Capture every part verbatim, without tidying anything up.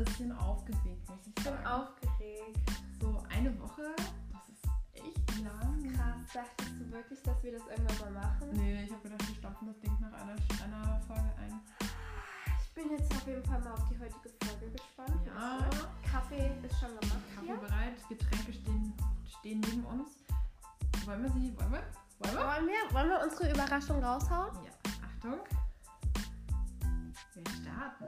bisschen aufgeregt, muss ich Ich bin sagen. aufgeregt. So eine Woche, das ist echt lang. Krass, dachtest du wirklich, dass wir das irgendwann mal machen? Nee, ich habe gedacht, wir stampfen das Ding nach einer, einer Folge ein. Ich bin jetzt auf jeden Fall mal auf die heutige Folge gespannt. Ja. Kaffee ist schon gemacht. Kaffee hier. bereit, Getränke stehen, stehen neben uns. Wollen wir sie, wollen wir? Wollen wir? Wollen wir, wollen wir unsere Überraschung raushauen? Ja, Achtung. Wir starten.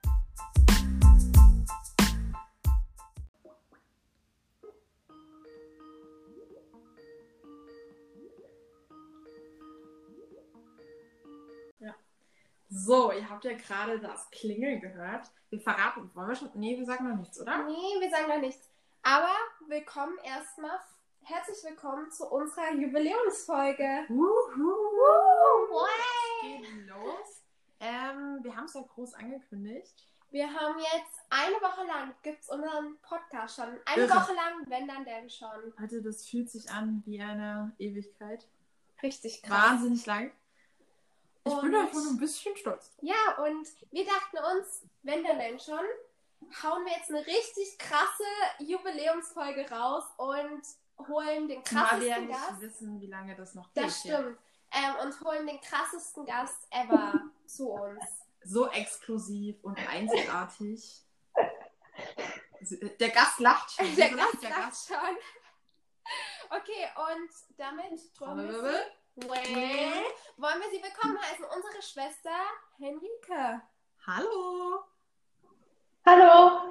Ja. So, ihr habt ja gerade das Klingeln gehört. Wir verraten, wollen wir schon? Nee, wir sagen noch nichts, oder? Nee, wir sagen noch nichts. Aber willkommen erstmal, herzlich willkommen zu unserer Jubiläumsfolge. Wuhu! Es geht los. Ähm, wir haben es ja groß angekündigt. Wir haben jetzt eine Woche lang, gibt es unseren Podcast schon. Eine Irre. Woche lang, wenn dann denn schon. Leute, das fühlt sich an wie eine Ewigkeit. Richtig krass. Wahnsinnig lang. Ich bin Und- davon ein bisschen stolz. Ja, und wir dachten uns, wenn dann denn schon, hauen wir jetzt eine richtig krasse Jubiläumsfolge raus und holen den Zumal wir ja krassesten nicht Gast. wissen, wie lange das noch geht. Das hier. stimmt. Ähm, und holen den krassesten Gast ever zu uns. So exklusiv und einzigartig. Der Gast lacht schon. Der So Gast lacht der sagt Gast. schon. Okay, und damit Trommelwirbel. wollen wir sie willkommen heißen, unsere Schwester Henrike. Hallo. Hallo.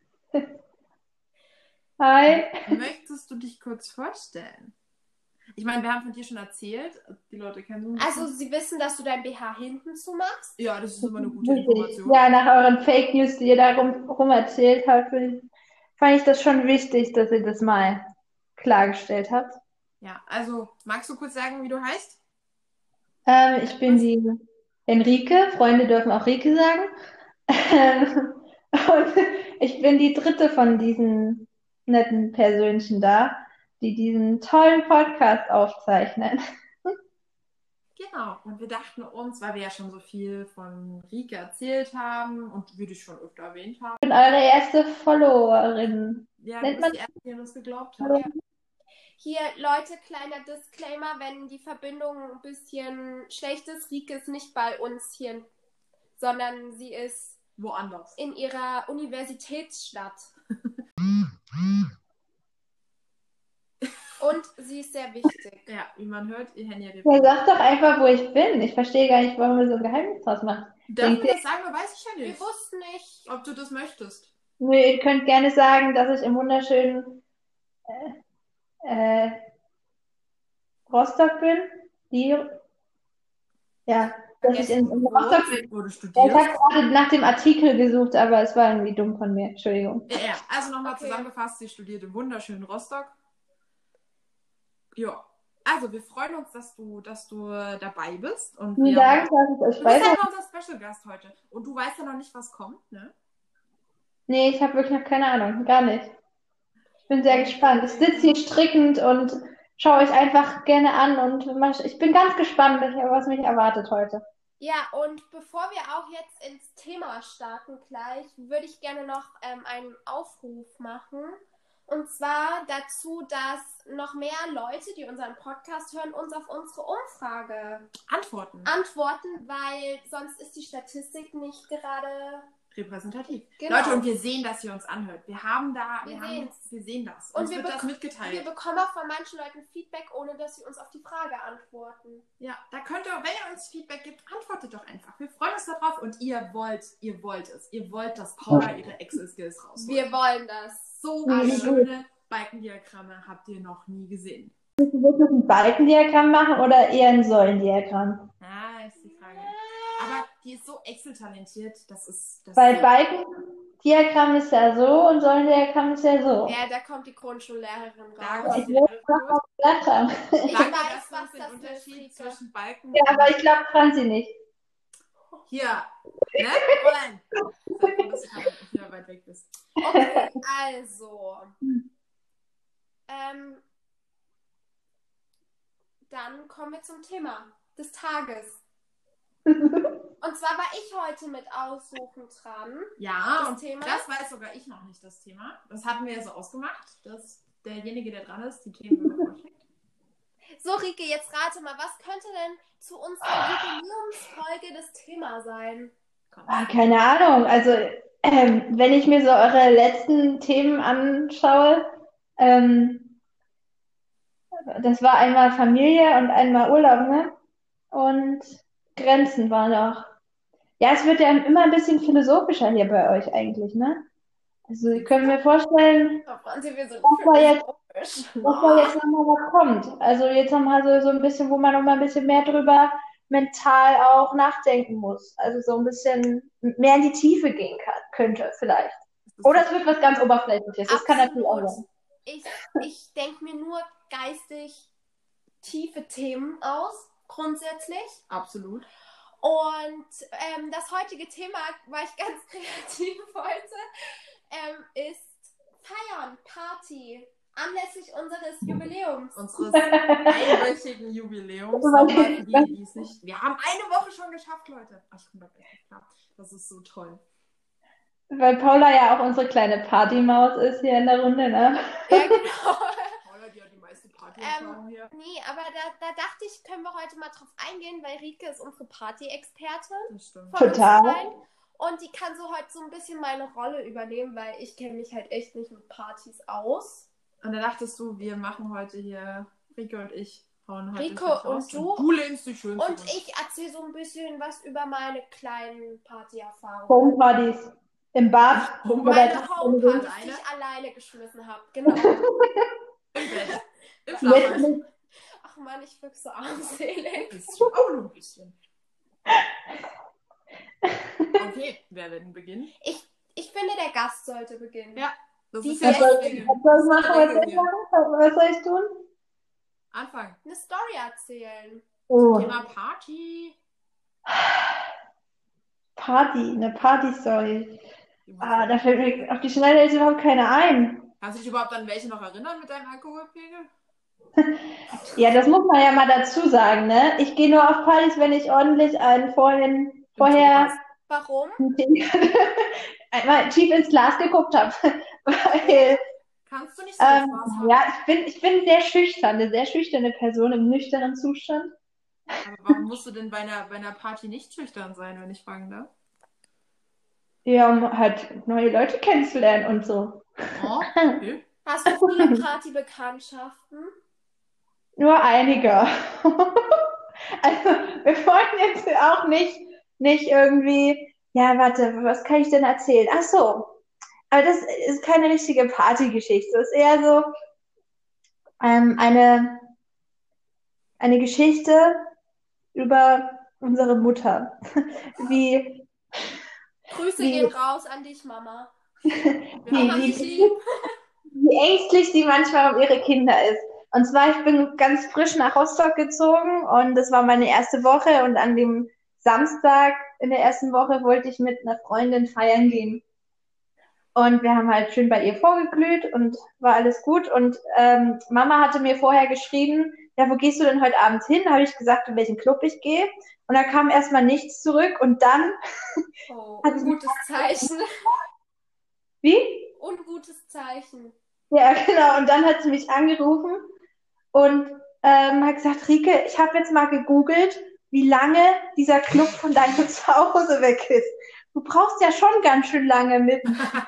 Hi. Möchtest du dich kurz vorstellen? Ich meine, wir haben von dir schon erzählt. Die Leute kennen uns. Also, sie wissen, dass du dein B H hinten zumachst. Ja, das ist immer eine gute Information. Ja, nach euren Fake News, die ihr da rum, rum erzählt habt, finde ich- fand ich das schon wichtig, dass ihr das mal klargestellt habt. Ja, also magst du kurz sagen, wie du heißt? Ähm, ich bin die Henrike, Freunde dürfen auch Rike sagen. Und ich bin die dritte von diesen netten Persönchen da, die diesen tollen Podcast aufzeichnen. Genau. Und wir dachten uns, weil wir ja schon so viel von Rike erzählt haben und wir dich schon öfter erwähnt haben. Ich bin eure erste Followerin. Ja, Nennt du man- bist die Erste, die uns geglaubt hat. Ja. Hier, Leute, kleiner Disclaimer, wenn die Verbindung ein bisschen schlecht ist, Rike ist nicht bei uns hier, sondern sie ist Woanders. in ihrer Universitätsstadt. Und sie ist sehr wichtig. Ja, wie man hört, ihr Handy hat Ja, sag doch einfach, wo ich bin. Ich verstehe gar nicht, warum ihr so ein Geheimnis draus macht. Dürfen wir Denkt das sagen? Weiß ich ja Wir nicht. wussten nicht. Ob du das möchtest. Nö, ihr könnt gerne sagen, dass ich im wunderschönen äh, äh, Rostock bin. Die, ja, dass ich in, in Rostock bin. Wo du Ja, ich studierst. habe gerade nach dem Artikel gesucht, aber es war irgendwie dumm von mir. Entschuldigung. Ja, ja, also nochmal Okay. zusammengefasst, sie studiert im wunderschönen Rostock. Ja, also wir freuen uns, dass du, dass du äh, dabei bist. Und Vielen wir, Dank, dass ich euch du bist weiter. ja unser Special Gast heute. Und du weißt ja noch nicht, was kommt, ne? Nee, ich habe wirklich noch keine Ahnung. Gar nicht. Ich bin sehr gespannt. Ich sitze hier strickend und schaue euch einfach gerne an und mach- ich bin ganz gespannt, was mich erwartet heute. Ja, und bevor wir auch jetzt ins Thema starten gleich, würde ich gerne noch ähm, einen Aufruf machen. Und zwar dazu, dass noch mehr Leute, die unseren Podcast hören, uns auf unsere Umfrage Antworten. antworten, weil sonst ist die Statistik nicht gerade... Repräsentativ. Genau. Leute, und wir sehen, dass ihr uns anhört. Wir haben da, wir, Wir haben sehen's. jetzt, wir sehen das. Und Uns wir wird das bek- mitgeteilt. Wir bekommen auch von manchen Leuten Feedback, ohne dass sie uns auf die Frage antworten. Ja, da könnt ihr, wenn ihr uns Feedback gibt, antwortet doch einfach. Wir freuen uns darauf und ihr wollt, ihr wollt es. Ihr wollt, dass Paula ihre Excel-Skills rausholt. Wir wollen das. So Mhm. schöne Balkendiagramme habt ihr noch nie gesehen. Willst du wirklich ein Balkendiagramm machen oder eher ein Säulendiagramm? Ah, ist die Frage. Aber die ist so Excel-talentiert, das ist... Das Weil Balkendiagramm ist ja so und Säulendiagramm ist ja so. Ja, da kommt die Grundschullehrerin Da raus. kommt die Ich Lehrerin was durch. gesagt haben. Ich Danke, weiß, dass du was uns den das Unterschied ist, zwischen Balken... Ja, aber ich glaube Franzi nicht. Hier, ne? Fräulein. Sag mal, dass du hier weit weg bist. Okay, also. Ähm, dann kommen wir zum Thema des Tages. Und Und zwar war ich heute mit Aussuchen dran. Ja, Das und Thema? das weiß sogar ich noch nicht, das Thema. Das hatten wir ja so ausgemacht, dass derjenige, der dran ist, die Themen immer vorschlägt. So, Rike, jetzt rate mal, was könnte denn zu unserer Jubiläumsfolge das Thema sein? Komm. Ah, keine Ahnung. Also, ähm, wenn ich mir so eure letzten Themen anschaue, ähm, das war einmal Familie und einmal Urlaub, ne? Und Grenzen waren auch. Ja, es wird ja immer ein bisschen philosophischer hier bei euch eigentlich, ne? Also, ich könnte mir vorstellen, Oh, Franzi, wir sind dass da jetzt, philosophisch. dass da jetzt nochmal was kommt. Also, jetzt nochmal so, so ein bisschen, wo man nochmal ein bisschen mehr drüber mental auch nachdenken muss. Also, so ein bisschen mehr in die Tiefe gehen kann, könnte, vielleicht. Oder es wird was ganz Oberflächliches. Das kann natürlich auch sein. Ich, ich denke mir nur geistig tiefe Themen aus, grundsätzlich. Absolut. Und ähm, das heutige Thema, weil ich ganz kreativ heute, ähm, ist Feiern, Party, anlässlich unseres Jubiläums. Unseres einwöchigen Jubiläums. Nochmal für die, die es nicht. Wir haben eine Woche schon geschafft, Leute. Ach, ich komme da gleich nicht klar. Das ist so toll. Weil Paula ja auch unsere kleine Partymaus ist hier in der Runde, ne? Ja, genau. Paula, die hat die meiste Party-Erfahrung Ähm, hier. nee, aber da, da dachte ich, können wir heute mal drauf eingehen, weil Rike ist unsere Party-Expertin. Das stimmt. Von uns Total. dreien. Und die kann so heute so ein bisschen meine Rolle übernehmen, weil ich kenne mich halt echt nicht mit Partys aus. Und da dachtest du, wir machen heute hier, Rike und ich, hauen heute Rico richtig und raus. du. Du lehnst dich schön Und zurück. ich erzähle so ein bisschen was über meine kleinen Partyerfahrungen. Homepartys im Bad. Um Oder meine bei- Homepartys, die Alleine? ich alleine geschmissen habe. Genau. Im Bett. Im Jetzt Schlafzimmer. nicht. Ach man, ich wirke so armselig. Das ist schon auch nur ein bisschen. Okay, wer will denn beginnen? Ich, ich finde, der Gast sollte beginnen. Ja, das Die ist ja Was soll, deswegen. was soll ich machen? Was soll ich Hier. machen? Was soll ich tun? Anfang. Eine Story erzählen. Oh, Thema Party. Party, eine Party-Story. Ah, da fällt mir auf die Schnelle jetzt überhaupt keine ein. Kannst du dich überhaupt an welche noch erinnern mit deinem Alkoholpegel? Ja, das muss man ja mal dazu sagen, ne? Ich gehe nur auf Partys, wenn ich ordentlich einen vorhin, vorher Warum? einmal tief ins Glas geguckt habe. Weil, Kannst du nicht so ähm, Spaß haben? ja, ich bin, ich bin sehr schüchtern, eine sehr schüchterne Person im nüchternen Zustand. Aber warum musst du denn bei einer, bei einer Party nicht schüchtern sein, wenn ich fragen darf? Ja, um halt neue Leute kennenzulernen und so. Oh, okay. Hast du viele Partybekanntschaften? Nur einige. Also, wir wollen jetzt auch nicht, nicht irgendwie, ja, warte, was kann ich denn erzählen? Ach so, aber das ist keine richtige Partygeschichte. Das ist eher so ähm, eine, eine Geschichte über unsere Mutter. Wie, Grüße Wie- gehen raus an dich, Mama. Wir wie, haben wie, dich lieb. wie ängstlich sie manchmal um ihre Kinder ist. Und zwar, ich bin ganz frisch nach Rostock gezogen und das war meine erste Woche und an dem Samstag in der ersten Woche wollte ich mit einer Freundin feiern gehen. Und wir haben halt schön bei ihr vorgeglüht und war alles gut. Und ähm, Mama hatte mir vorher geschrieben, ja, wo gehst du denn heute Abend hin? Da habe ich gesagt, in welchen Club ich gehe. Und da kam erstmal nichts zurück. Und dann, Oh, Hat sie- ungutes Zeichen. wie? Ungutes Zeichen. Ja, genau. Und dann hat sie mich angerufen und ähm, hat gesagt, Rike, ich habe jetzt mal gegoogelt, wie lange dieser Club von deinem Zuhause weg ist. Du brauchst ja schon ganz schön lange mit.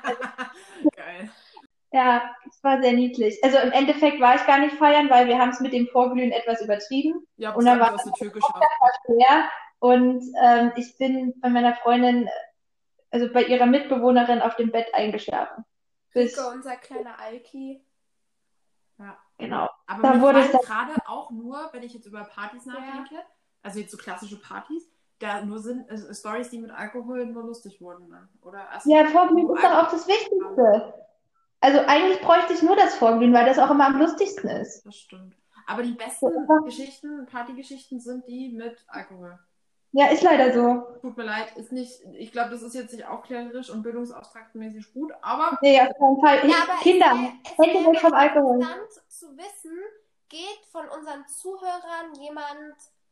Geil. Ja, es war sehr niedlich. Also im Endeffekt war ich gar nicht feiern, weil wir haben es mit dem Vorglühen etwas übertrieben. Ihr habt Und es dann einfach war aus der Tür geschafft. schwer. Und ähm, ich bin bei meiner Freundin, also bei ihrer Mitbewohnerin auf dem Bett eingeschlafen. Bis, Rico, unser kleiner Alki. Ja. genau. Aber Da mir wurde fallen es gerade auch nur, wenn ich jetzt über Partys nachdenke, also jetzt so klassische Partys, da nur sind äh, Stories, die mit Alkohol nur lustig wurden. Ne? Oder erst Ja, Vorglühen wo ist doch auch das Wichtigste. Also eigentlich bräuchte ich nur das Vorglühen, weil das auch immer am lustigsten ist. Das stimmt. Aber die besten Ja. Geschichten, Partygeschichten sind die mit Alkohol. Ja, ist leider so. Tut mir leid, ist nicht, ich glaube, das ist jetzt nicht aufklärerisch und bildungsauftragmäßig gut, aber Nee, auf keinen Fall. Ja, aber Kinder, es, wär, es Hände weg vom wäre Alkohol. interessant zu wissen, geht von unseren Zuhörern jemand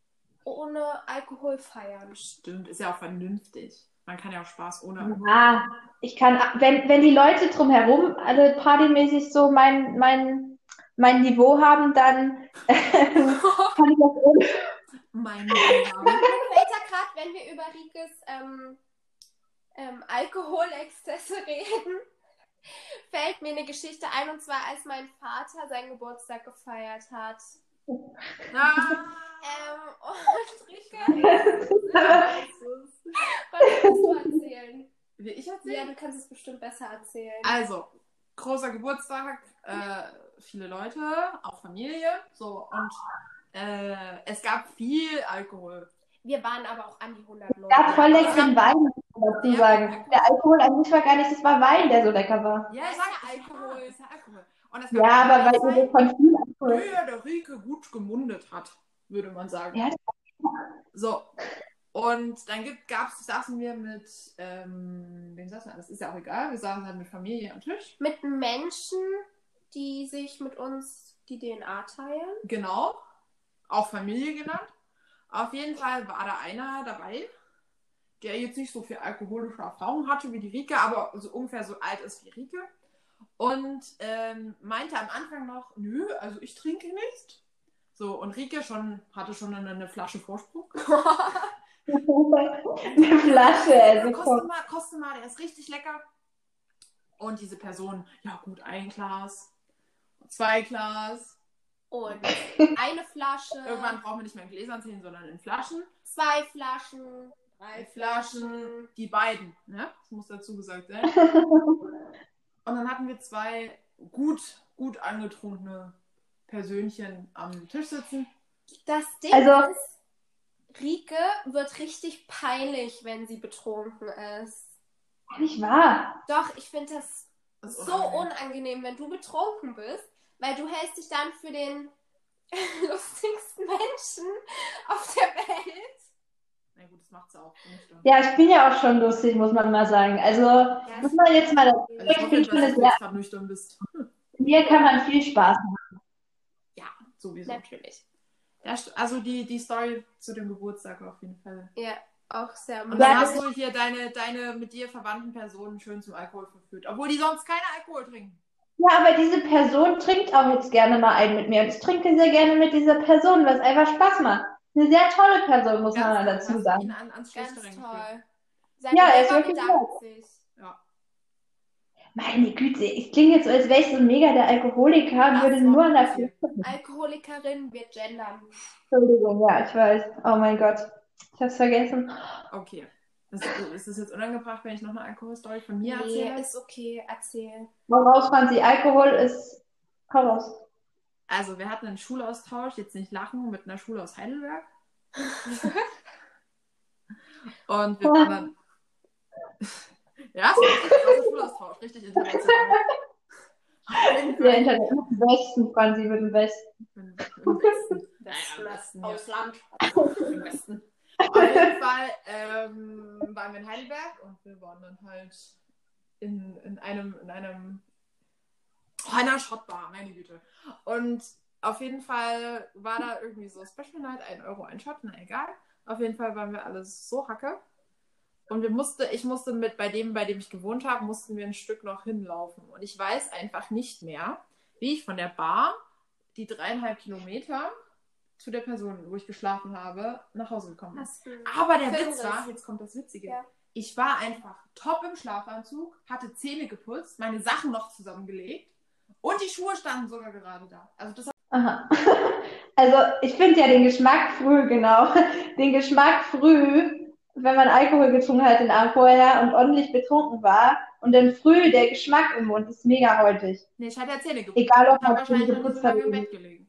ohne Alkohol feiern. Stimmt, ist ja auch vernünftig. Man kann ja auch Spaß ohne Alkohol. Ja, ich kann, wenn, wenn die Leute drumherum alle partymäßig so mein, mein, mein Niveau haben, dann kann ich das ohne. Mein Niveau haben. Fällt ja gerade, wenn wir über Rikes ähm, ähm, Alkoholexzesse reden, fällt mir eine Geschichte ein, und zwar als mein Vater seinen Geburtstag gefeiert hat. Ah, Ähm, und Rike, was willst du erzählen? will ich erzählen? Ja, du kannst es bestimmt besser erzählen. Also, großer Geburtstag, äh, viele Leute, auch Familie, so, und äh, es gab viel Alkohol. Wir waren aber auch an die hundert Leute. Ja, voll leckeren Wein, muss man dazu Ja, sagen. Alkohol. Der Alkohol an sich war gar nicht, das war Wein, der so lecker war. Ja, Das ich ist sag ja Alkohol. Alkohol. Ist ja Alkohol. Und es gab Ja, aber eine weil Zeit, ihr von viel Alkohol. der der Rike gut gemundet hat, würde man sagen. Ja, So, und dann gibt, gab's, saßen wir mit, ähm, wem saßen wir? Das ist ja auch egal, wir saßen halt mit Familie am Tisch. Mit Menschen, die sich mit uns die D N A teilen. Genau, auch Familie genannt. Auf jeden Fall war da einer dabei, der jetzt nicht so viel alkoholische Erfahrung hatte wie die Rike, aber so ungefähr so alt ist wie Rike. Und ähm, meinte am Anfang noch, nö, also ich trinke nicht. So, und Rike schon, hatte schon eine, eine Flasche Vorsprung. eine Flasche, also Koste komm. mal, koste mal, der ist richtig lecker. Und diese Person, ja gut, ein Glas, zwei Glas. Und eine Flasche, Irgendwann brauchen wir nicht mehr in Gläsern zählen, sondern in Flaschen. zwei Flaschen, drei Drei Flaschen, die beiden, ne? Das muss dazu gesagt sein. Und dann hatten wir zwei gut, gut angetrunkene Persönchen am Tisch sitzen. Das Ding Also- ist, Rike wird richtig peinlich, wenn sie betrunken ist. Nicht wahr? Doch, ich finde das Das ist so unangenehm. unangenehm, wenn du betrunken bist, weil du hältst dich dann für den lustigsten Menschen auf der Welt. Na gut, das macht sie auch. Nüchtern. Ja, ich bin ja auch schon lustig, muss man mal sagen. Also, muss man jetzt mal, Also ich ich hoffe, bin dass schon du eine jetzt sehr, gerade nüchtern bist. hier kann man viel Spaß machen. Ja, sowieso. Natürlich. Ja, st- also die, die Story zu dem Geburtstag auf jeden Fall. Ja, auch sehr Und mutig. dann Ja, hast du hier deine, deine mit dir verwandten Personen schön zum Alkohol verführt. Obwohl die sonst keinen Alkohol trinken. Ja, aber diese Person trinkt auch jetzt gerne mal ein mit mir. Und ich trinke sehr gerne mit dieser Person, was einfach Spaß macht. Eine sehr tolle Person, muss man mal Ganz dazu toll, hast du ihn sagen. an, ans Ganz Schlechteren toll. geführt. Seine Ja, er ist Leber wirklich bedankt sich. Ja. Meine Güte, ich klinge jetzt so, als wäre ich so mega der Alkoholiker und Das würde war nur an der passiert. Flasche. Alkoholikerin wird gendern. Entschuldigung, ja, ich weiß. Oh mein Gott, ich hab's vergessen. Okay. Ist, ist es jetzt unangebracht, wenn ich noch eine Alkoholstory von mir Nee, erzähle? ist okay, erzähl. Hau raus, Franzi, Alkohol ist. Hau raus. Also, wir hatten einen Schulaustausch, jetzt nicht lachen, mit einer Schule aus Heidelberg. Und wir waren dann. Ja, es war ein richtig krasser Schulaustausch, richtig international. Auf jeden Der Fall. Internet im Westen, Franzi, wird im Westen. Im im Westen. Naja, im Westen, ja. Ausland. Im Westen. Auf jeden Fall ähm, waren wir in Heidelberg und wir waren dann halt in, in einem, in einem, oh, einer Schottbar, meine Güte. Und auf jeden Fall war da irgendwie so Special Night, ein Euro ein Shot, na egal. Auf jeden Fall waren wir alles so hacke. Und wir musste, ich musste mit, bei dem, bei dem ich gewohnt habe, mussten wir ein Stück noch hinlaufen. Und ich weiß einfach nicht mehr, wie ich von der Bar die dreieinhalb Kilometer zu der Person, wo ich geschlafen habe, nach Hause gekommen bin. Hast du Aber der Filmriss. Witz war, jetzt kommt das Witzige, Ja. ich war einfach top im Schlafanzug, hatte Zähne geputzt, meine Sachen noch zusammengelegt und die Schuhe standen sogar gerade da. Also das Aha. Also, ich finde ja den Geschmack früh, genau. Den Geschmack früh, wenn man Alkohol getrunken hat den Abend vorher und ordentlich betrunken war und dann früh der Geschmack im Mund ist mega häufig. Nee, ich hatte ja Zähne geputzt. Egal, ob Ich habe man Zähne wahrscheinlich noch nie geputzt so lange hat im oder Bett gelegen.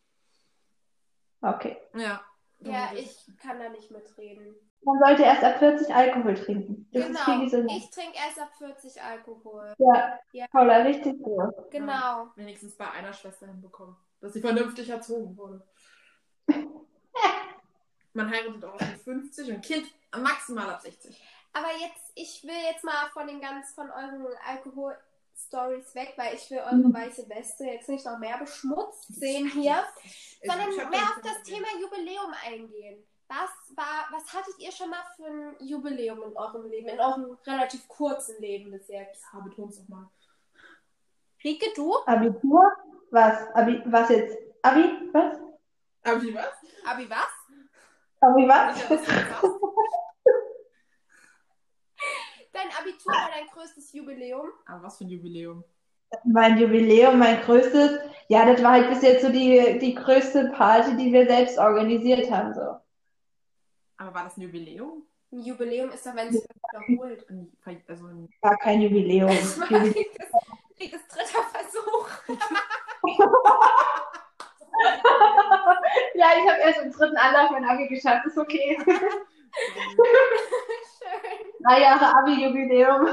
Okay. Ja. Ja, ich kann da nicht mitreden. Man sollte erst ab vierzig Alkohol trinken. Das ist viel Genau. gesünder. Ich trinke erst ab vierzig Alkohol. Ja, Ja. Paula, richtig so. Genau. Wenigstens bei einer Schwester hinbekommen, dass sie vernünftig erzogen wurde. Man heiratet auch mit fünfzig und Kind maximal ab sechzig. Aber jetzt, ich will jetzt mal von den ganz von euren Alkohol-Stories weg, weil ich will eure Mhm. weiße Weste jetzt nicht noch mehr beschmutzt sehen hier, sondern Ich hab mehr das auf das Thema Jubiläum eingehen. Was war, was hattet ihr schon mal für ein Jubiläum in eurem Leben, in eurem relativ kurzen Leben bis jetzt? Ja, beton's doch mal. Rike, du? Abitur? Was? Abi, was jetzt? Abi? Was? Aber wie was? Abi, was? Abi, was? Sicher, dass du das hast? Dein Abitur war dein größtes Jubiläum? Aber was für ein Jubiläum? Mein Jubiläum, mein größtes, ja, das war halt bis jetzt so die, die größte Party, die wir selbst organisiert haben, so. Aber war das ein Jubiläum? Ein Jubiläum ist doch, wenn es sich wiederholt. Ein- Also ein War kein Jubiläum. Das war Jubiläum. Rikes, Rikes dritter Versuch. Ja, ich habe erst im dritten Anlauf mein Abi geschafft, ist okay. Schön. Drei Jahre Abi-Jubiläum.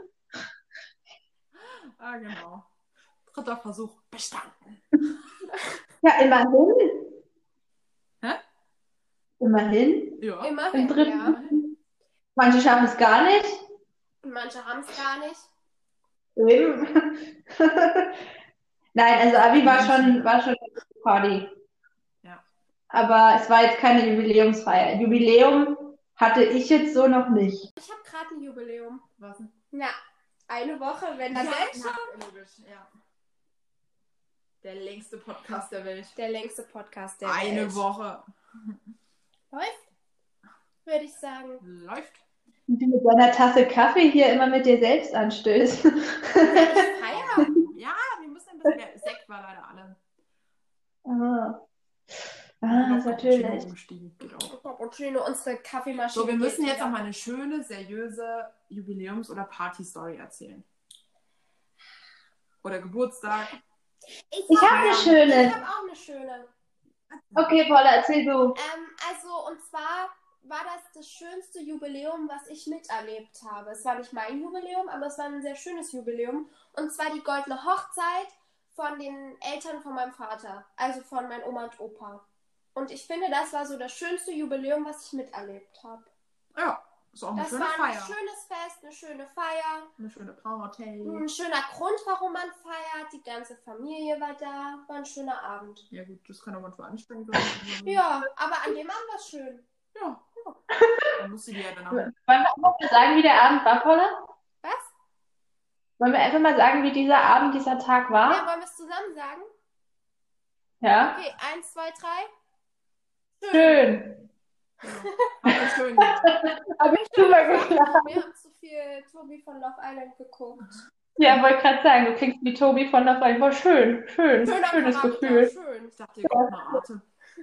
Ah, genau. Dritter Versuch bestanden. Ja, immerhin. Hä? Immerhin. Ja. Im Immerhin, dritten. ja. Manche schaffen es gar nicht. Manche haben es gar nicht. Eben. Nein, also Abi war schon, war schon eine Party. Ja. Aber es war jetzt keine Jubiläumsfeier. Jubiläum hatte ich jetzt so noch nicht. Ich habe gerade ein Jubiläum. Was denn? Na, eine Woche, wenn das denn schon. na, logisch, ja. Der längste Podcast der Welt. Der längste Podcast der Eine Welt. Woche. Läuft, würde ich sagen. Läuft. Und du mit deiner Tasse Kaffee hier immer mit dir selbst anstößt. Ja, ich feiere. Ja, wir müssen ein bisschen. Der Sekt war leider alle. Ah, Wir ah sind ist auf natürlich. Cappuccino umgestiegen. Geht auch. Cappuccino, unsere Kaffeemaschine. So, wir müssen geht jetzt wieder. noch mal eine schöne, seriöse Jubiläums- oder Party-Story erzählen. Oder Geburtstag. Ich habe eine Ich schöne. habe auch eine schöne. Okay, Paula, erzähl du. Ähm, also, und zwar war das das schönste Jubiläum, was ich miterlebt habe. Es war nicht mein Jubiläum, aber es war ein sehr schönes Jubiläum. Und zwar die goldene Hochzeit von den Eltern von meinem Vater. Also von meinen Oma und Opa. Und ich finde, das war so das schönste Jubiläum, was ich miterlebt habe. Ja, ist auch eine Das schöne war ein Feier. schönes Fest, eine schöne Feier. Eine schöne Party. Ein schöner Grund, warum man feiert. Die ganze Familie war da. War ein schöner Abend. Ja gut, das kann auch manchmal anstrengend sein. Ja, aber an dem Abend war es schön. Ja. Dann musst du die ja dann auch. Wollen wir einfach mal sagen, wie der Abend war, Paula? Was? Wollen wir einfach mal sagen, wie dieser Abend, dieser Tag Ja, war? wollen wir es zusammen sagen? Ja? Okay, eins, zwei, drei. Schön. Ja. Hat das schön gemacht. Hab ich drüber geklappt. Wir haben zu viel Tobi von Love Island geguckt. Ja, wollte gerade sagen, du klingst wie Tobi von der Frage. War schön, schön, Schöner schönes Charakter, Gefühl. schön. Ich dachte, ihr guckt mal Arte.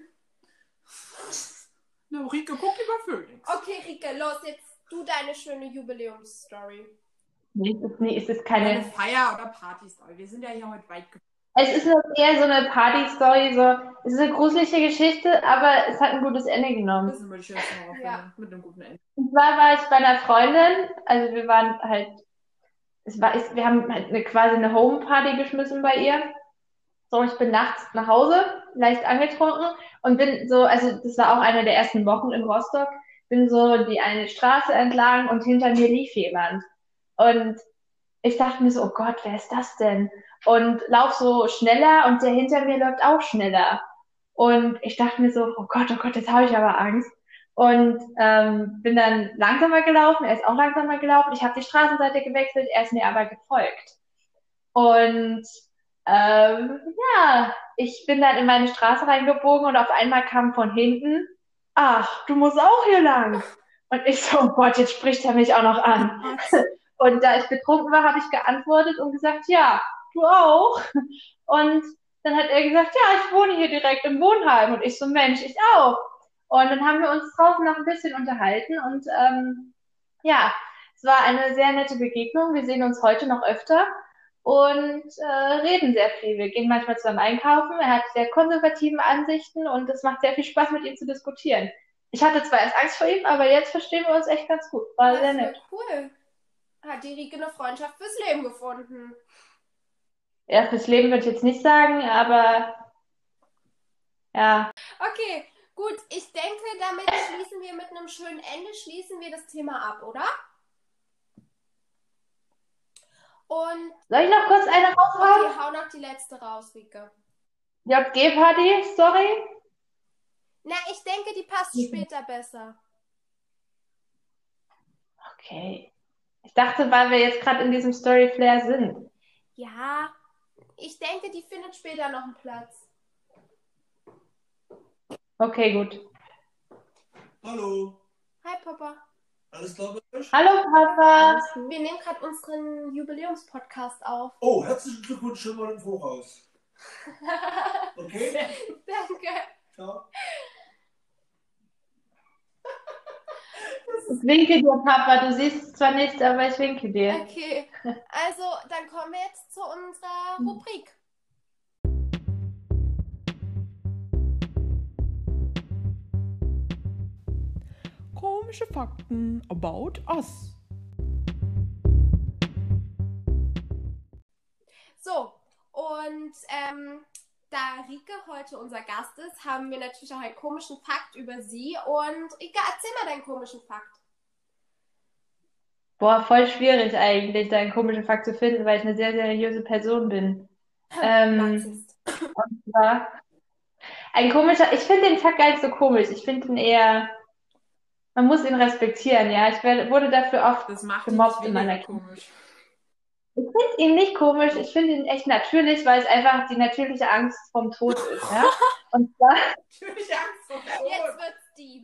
Na, Rike, guck lieber Phoenix. Okay, Rike, los, jetzt du deine schöne Jubiläumsstory. Nee, es ist, nee, es ist Eine keine. Feier- oder Party-Story. Wir sind ja hier heute weit gekommen. Es ist nur eher so eine Party-Story, so. Es ist eine gruselige Geschichte, aber es hat ein gutes Ende genommen. Das sind wir die schönsten Horrorfilme. Ja. Mit einem guten Ende. Und zwar war ich bei einer Freundin, also wir waren halt, es war, es, wir haben halt eine, quasi eine Home-Party geschmissen bei ihr. So, ich bin nachts nach Hause, leicht angetrunken und bin so, also das war auch eine der ersten Wochen in Rostock, bin so die eine Straße entlang und hinter mir lief jemand. Und ich dachte mir so, oh Gott, wer ist das denn? Und lauf so schneller und der hinter mir läuft auch schneller. Und ich dachte mir so, oh Gott, oh Gott, jetzt habe ich aber Angst. Und ähm, bin dann langsamer gelaufen, er ist auch langsamer gelaufen. Ich habe die Straßenseite gewechselt, er ist mir aber gefolgt. Und ähm, ja, ich bin dann in meine Straße reingebogen und auf einmal kam von hinten, ach, du musst auch hier lang. Und ich so, oh Gott, jetzt spricht er mich auch noch an. Und da ich betrunken war, habe ich geantwortet und gesagt, ja, du auch. Und dann hat er gesagt, ja, ich wohne hier direkt im Wohnheim. Und ich so, Mensch, ich auch. Und dann haben wir uns draußen noch ein bisschen unterhalten und ähm, ja, es war eine sehr nette Begegnung. Wir sehen uns heute noch öfter und äh, reden sehr viel. Wir gehen manchmal zusammen einkaufen. Er hat sehr konservative Ansichten und es macht sehr viel Spaß, mit ihm zu diskutieren. Ich hatte zwar erst Angst vor ihm, aber jetzt verstehen wir uns echt ganz gut. War Das sehr wird nett. cool. Hat die Rike eine Freundschaft fürs Leben gefunden. Ja, fürs Leben würde ich jetzt nicht sagen, aber ja. Okay, gut. Ich denke, damit schließen wir mit einem schönen Ende, schließen wir das Thema ab, oder? Und Soll ich noch kurz eine raushauen? okay, hau noch die letzte raus, Rike. J G-Party, sorry. Na, ich denke, die passt später besser. Okay. Ich dachte, weil wir jetzt gerade in diesem Story-Flair sind. Ja, ich denke, die findet später noch einen Platz. Okay, gut. Hallo, Hi, Papa. alles klar bei euch? Hallo, Papa. Wir nehmen gerade unseren Jubiläumspodcast auf. Oh, herzlichen Glückwunsch schon mal im Voraus. Okay? Danke. Ciao. Ich winke dir, Papa. Du siehst es zwar nicht, aber ich winke dir. Okay, also dann kommen wir jetzt zu unserer Rubrik. Komische Fakten about us. So, und ähm, da Rike heute unser Gast ist, haben wir natürlich auch einen komischen Fakt über sie. Und Rike, erzähl mal deinen komischen Fakt. Boah, voll schwierig eigentlich, da einen komischen Fakt zu finden, weil ich eine sehr seriöse Person bin. Ähm, Narzisst. und zwar ein komischer, ich finde den Fakt gar nicht so komisch. Ich finde ihn eher, man muss ihn respektieren, ja. Ich werde, wurde dafür oft Das macht ihn gemobbt nicht in meiner weniger Kindheit. komisch. Ich finde ihn nicht komisch, ich finde ihn echt natürlich, weil es einfach die natürliche Angst vom Tod ist, ja. Und zwar, Natürlich Angst vor dem Jetzt Tod. wird's deep.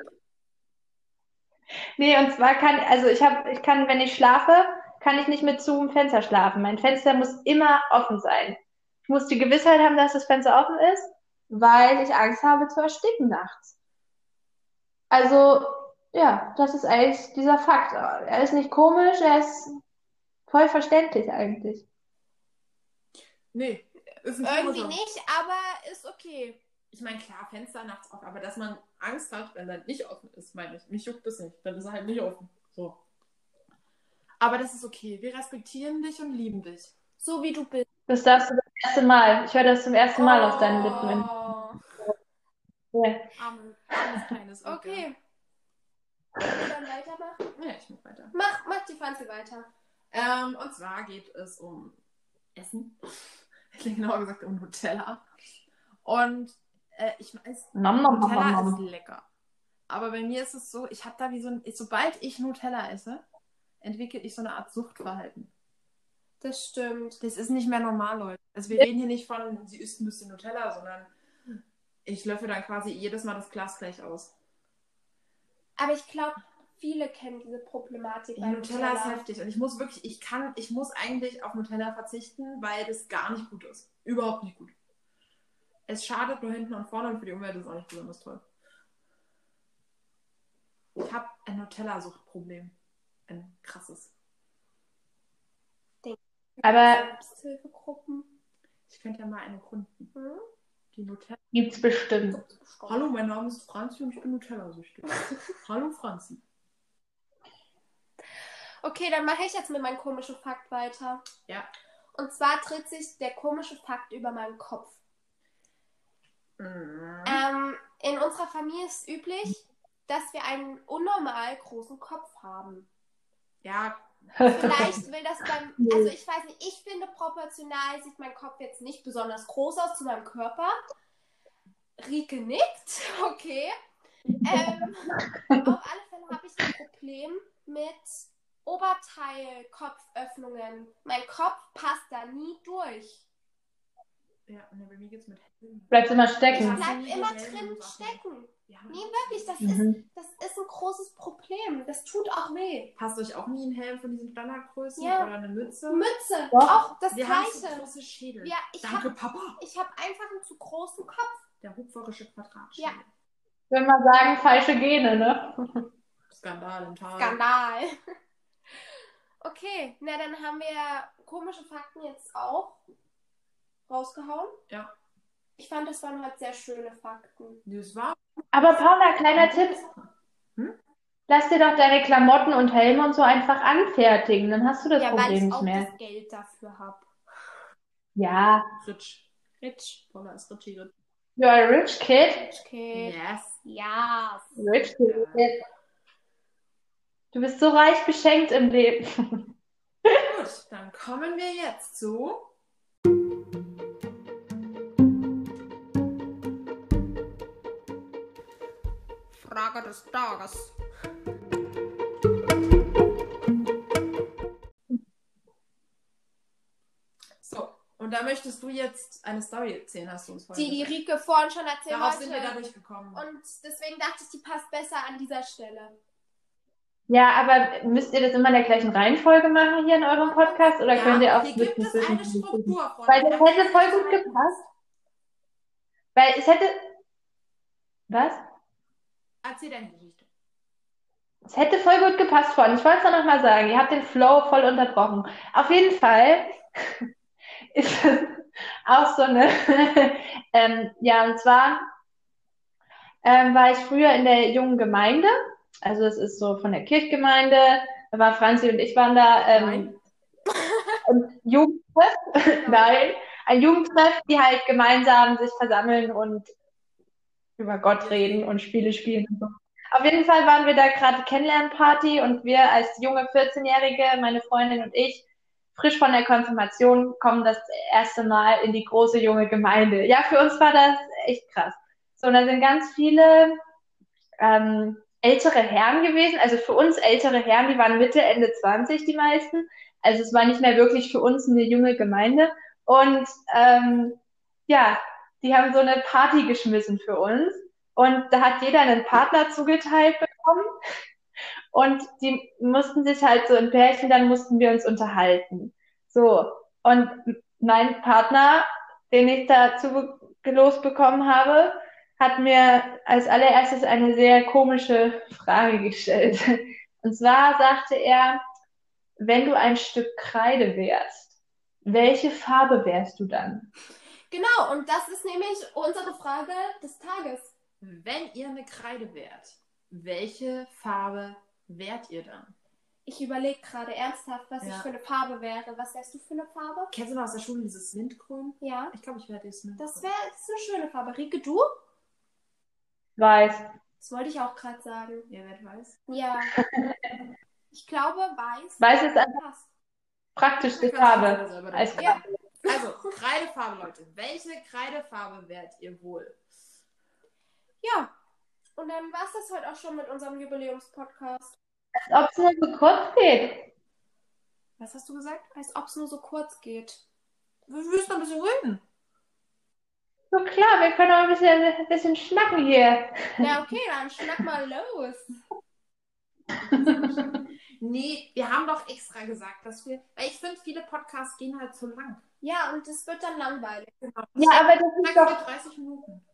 nee, und zwar kann, also ich habe, ich kann, wenn ich schlafe, kann ich nicht mit zu einem Fenster schlafen. Mein Fenster muss immer offen sein. Ich muss die Gewissheit haben, dass das Fenster offen ist, weil ich Angst habe zu ersticken nachts. Also, ja, das ist eigentlich dieser Fakt. Er ist nicht komisch, er ist voll verständlich eigentlich. Nee, ist ein Irgendwie komischer. nicht, aber ist okay. Ich meine, klar, Fenster nachts offen, aber dass man Angst hat, wenn er nicht offen ist, meine ich. Mich juckt das nicht. Dann ist er halt nicht offen. So. Aber das ist okay. Wir respektieren dich und lieben dich. So wie du bist. Das darfst du das erste Mal. Ich höre das zum ersten Mal aus deinen Lippen. Oh. Ja. Arme, armes kleines Rike. Okay. Wollen wir dann weitermachen? Ja, ich mach weiter. Mach, mach die Franzi weiter. Ähm, und zwar geht es um Essen. Genauer gesagt um Nutella. Und äh, ich weiß, Nom, nom, nom, Nutella nom, ist nom. lecker. Aber bei mir ist es so, ich habe da wie so ein, sobald ich Nutella esse, entwickle ich so eine Art Suchtverhalten. Das stimmt. Das ist nicht mehr normal, Leute. Also wir reden hier nicht von, sie isst ein bisschen Nutella, sondern ich löffel dann quasi jedes Mal das Glas gleich aus. Aber ich glaube, viele kennen diese Problematik. Die bei Nutella ist heftig und ich muss wirklich, ich kann, ich muss eigentlich auf Nutella verzichten, weil das gar nicht gut ist. Überhaupt nicht gut. Es schadet nur hinten und vorne und für die Umwelt ist es auch nicht besonders toll. Ich habe ein Nutella-Suchtproblem. Ein krasses. Aber Selbsthilfegruppen. Ich könnte ja mal eine gründen. Hm? Die Nutella. gibt's bestimmt. Hallo, mein Name ist Franzi und ich bin Nutella-süchtig. Hallo, Franzi. Okay, dann mache ich jetzt mit meinem komischen Fakt weiter. Ja. Und zwar dreht sich der komische Fakt über meinen Kopf. Mhm. Ähm, in unserer Familie ist es üblich, dass wir einen unnormal großen Kopf haben. Ja, Vielleicht will das beim, also ich weiß nicht, ich finde proportional sieht mein Kopf jetzt nicht besonders groß aus zu meinem Körper. Rike nickt, okay. Ähm, auf alle Fälle habe ich ein Problem mit Oberteil-Kopföffnungen. Mein Kopf passt da nie durch. ja, ne, bei mir geht's mit Helm. Bleibst immer Ich stecken. bleib nie immer Helm drin und Sachen. stecken. Ja. Nee, wirklich, das, Mhm. ist, das ist ein großes Problem. Das tut auch weh. Passt euch auch nie ein Helm von diesen Standardgrößen Ja. oder eine Mütze? Mütze, Doch. auch das Wir haben so Gleiche. große Schädel. Ja, ich Danke, habe Papa. ich hab einfach einen zu großen Kopf. Der hupferische Quadratschädel. Ja. Ich würde mal sagen, falsche Gene, ne? Skandal im Tal. Skandal. Okay, na dann haben wir komische Fakten jetzt auch rausgehauen. Ja. Ich fand, das waren halt sehr schöne Fakten. Das war. Aber Paula, kleiner Tipp. Hm? Lass dir doch deine Klamotten und Helme und so einfach anfertigen. Dann hast du das Ja, weil Problem ich nicht auch mehr. das Geld dafür habe. Ja. Rich. Rich. Paula ist Richie. Rich. You're a rich kid. Okay. Yes. Ja. Rich kid. Du bist so reich beschenkt im Leben. Gut, dann kommen wir jetzt zu. Frage des Tages. So, und da möchtest du jetzt eine Story erzählen, hast du uns vorhin Die die gesagt. Rike vorhin schon erzählt Darauf wollte. sind wir dadurch gekommen. Und deswegen dachte ich, die passt besser an dieser Stelle. Ja, aber müsst ihr das immer in der gleichen Reihenfolge machen hier in eurem Podcast oder Ja, könnt ihr auch hier gibt switchen es zwischen eine diesen Typen? Struktur, Freunde. Weil das An hätte die voll ihr gut euch halten gepasst. Weil es hätte. Was? müsst. Erzähl deine Geschichte. Es hätte voll gut gepasst vorhin. Ich wollte es noch mal sagen. Ihr habt den Flow voll unterbrochen. Auf jeden Fall ist es auch so eine. ähm, ja, und zwar ähm, war ich früher in der jungen Gemeinde. Also es ist so von der Kirchgemeinde. Da war Franzi und ich waren da. Ähm, Nein. Und Jugendtreff, nein, ein Jugendtreff, die halt gemeinsam sich versammeln und über Gott reden und Spiele spielen und so. Auf jeden Fall waren wir da gerade Kennenlernparty und wir als junge vierzehn-Jährige, meine Freundin und ich, frisch von der Konfirmation, kommen das erste Mal in die große junge Gemeinde. Ja, für uns war das echt krass. So, und da sind ganz viele ähm, ältere Herren gewesen, also für uns ältere Herren, die waren Mitte, Ende zwanzig, die meisten. Also es war nicht mehr wirklich für uns eine junge Gemeinde. Und ähm, ja, die haben so eine Party geschmissen für uns. Und da hat jeder einen Partner zugeteilt bekommen. Und die mussten sich halt so in Pärchen, dann mussten wir uns unterhalten. So, und mein Partner, den ich da zugelost bekommen habe, hat mir als allererstes eine sehr komische Frage gestellt. Und zwar sagte er, wenn du ein Stück Kreide wärst, welche Farbe wärst du dann? Genau, und das ist nämlich unsere Frage des Tages. Wenn ihr eine Kreide wärt, welche Farbe wärt ihr dann? Ich überlege gerade ernsthaft, was Ja. ich für eine Farbe wäre. Was wärst du für eine Farbe? Kennst du noch aus der Schule dieses Mintgrün? Ja, Ich glaube, ich wäre das Mintgrün. das wäre das ist eine schöne Farbe. Rike, du? Weiß. Das wollte ich auch gerade sagen. Ihr werdet weiß. Ja. Ich glaube, weiß. Weiß ist eine passt. praktische Dann kannst du Farbe. das selber Als dazu sagen. Also, Kreidefarbe, Leute. Welche Kreidefarbe wärt ihr wohl? Ja. Und dann war es das heute auch schon mit unserem Jubiläumspodcast. ob es nur so kurz geht. Was hast du gesagt? Als ob es nur so kurz geht. Wir müssen noch ein bisschen reden. So klar, wir können auch ein bisschen, ein bisschen schnacken hier. Ja, okay, dann schnack mal los. Nee, wir haben doch extra gesagt, dass wir. Weil ich finde, viele Podcasts gehen halt zu lang. Ja, und es wird dann langweilig. Genau. Ja, aber das ist Sagen wir doch. dreißig Minuten.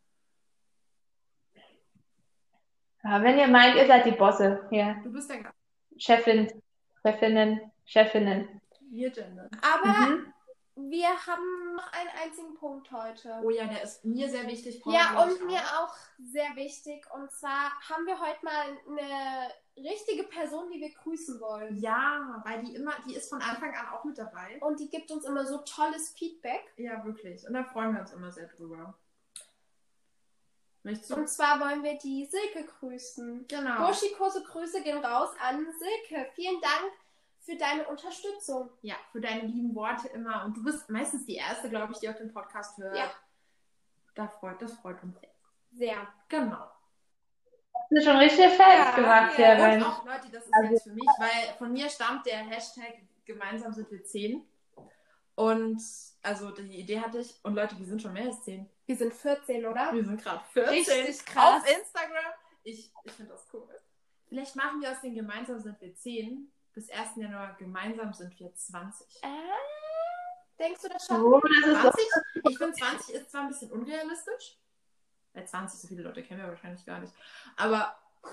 Ja, wenn ihr meint, ihr seid die Bosse hier. Du bist der Gast. Chefin, Chefinnen, Chefinnen. Wir gendern. Aber Mhm. wir haben noch einen einzigen Punkt heute. Oh ja, der ist mir sehr wichtig. Paul, Ja, glaub ich und mir auch sehr wichtig. Und zwar haben wir heute mal eine richtige Person, die wir grüßen wollen. Ja, weil die immer, die ist von Anfang an auch mit dabei. Und die gibt uns immer so tolles Feedback. Ja, wirklich. Und da freuen wir uns immer sehr drüber. Möchtest du? Und zwar wollen wir die Silke grüßen. Genau. Burschikose Grüße gehen raus an Silke. Vielen Dank für deine Unterstützung. Ja, für deine lieben Worte immer. Und du bist meistens die Erste, glaube ich, die auch den Podcast hört. Ja. Da freut, das freut uns. Sehr. Genau. Das ist schon richtig fertig Ja, gemacht ja. hier. Und Mensch. auch, Leute, das ist Also- jetzt für mich, weil von mir stammt der Hashtag gemeinsam sind wir zehn. Und also die Idee hatte ich. Und Leute, wir sind schon mehr als zehn. Wir sind vierzehn, oder? Wir sind gerade vierzehn. Richtig krass. Auf Instagram. Ich, ich finde das cool. Vielleicht machen wir aus den gemeinsam sind wir zehn. Bis ersten Januar gemeinsam sind wir zwanzig. Äh, denkst du, das schaffen Oh, wir? das ist doch. zwanzig? Ich finde zwanzig ist zwar ein bisschen unrealistisch. Bei zwanzig, so viele Leute kennen wir wahrscheinlich gar nicht. Aber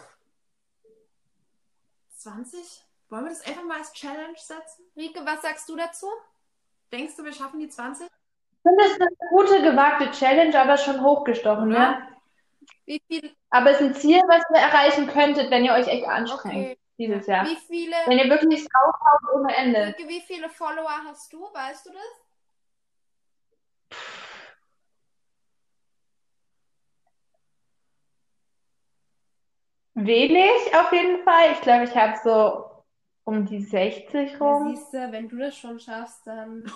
zwanzig? Wollen wir das einfach mal als Challenge setzen? Rike, was sagst du dazu? Denkst du, wir schaffen die zwanzig? Ich finde es eine gute, gewagte Challenge, aber schon hochgestochen, Oder? ne? Wie, viel, Aber es ist ein Ziel, was ihr erreichen könntet, wenn ihr euch echt anstrengt okay. dieses Jahr. Wie viele, Wenn ihr wirklich raushaut ohne Ende. Rike, wie viele Follower hast du? Weißt du das? Wenig auf jeden Fall. Ich glaube, ich habe so um die sechzig Ja, rum. siehst du, wenn du das schon schaffst, dann.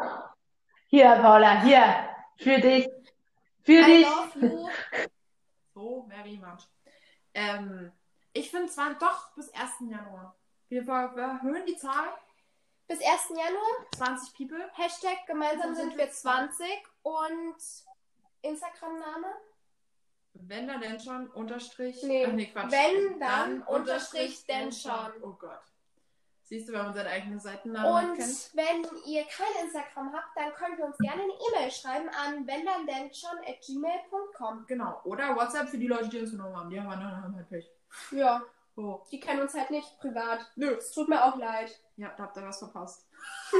Hier, Paula, hier. Für dich. Für I dich. love you. so very much. Ähm, ich finde zwar doch bis ersten Januar. Wir, wir erhöhen die Zahl. Bis ersten Januar. zwanzig People. Hashtag gemeinsam sind wir zwanzig. Und Instagram-Name? Wenn da denn schon, unterstrich. Nee, Ach nee, Quatsch. wenn dann, unterstrich denn schon. Oh Gott. Siehst du, wenn man seinen eigenen Seitennamen Und kennt? wenn ihr kein Instagram habt, dann könnt ihr uns gerne eine E-Mail schreiben an wenn dann denn schon at gmail punkt com. Genau. Oder WhatsApp für die Leute, die uns genommen haben. Die haben, haben halt Pech. Ja, Oh. die kennen uns halt nicht privat. Nö. Es tut mir auch leid. Ja, da habt ihr was verpasst.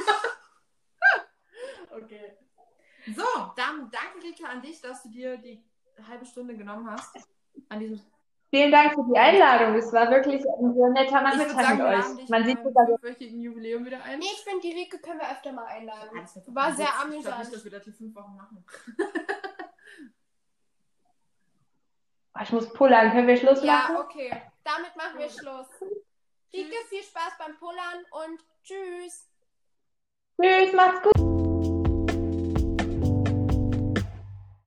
Okay. So, dann danke, Rita, an dich, dass du dir die halbe Stunde genommen hast. An diesem Vielen Dank für die Einladung. Es war wirklich ein sehr netter Ich würde Nachmittag sagen, mit wir laden euch. dich Man beim sieht sogar, fünfwöchigen Jubiläum wieder ein. Nee, ich finde, die Rike können wir öfter mal einladen. Ah, das wird doch War kein sehr Witz. Ich glaube amüsant. nicht, dass wir das hier fünf Wochen machen. oh, ich muss pullern. Können wir Schluss machen? Ja, okay. Damit machen wir Schluss. Rike, viel Spaß beim Pullern und tschüss. Tschüss, macht's gut.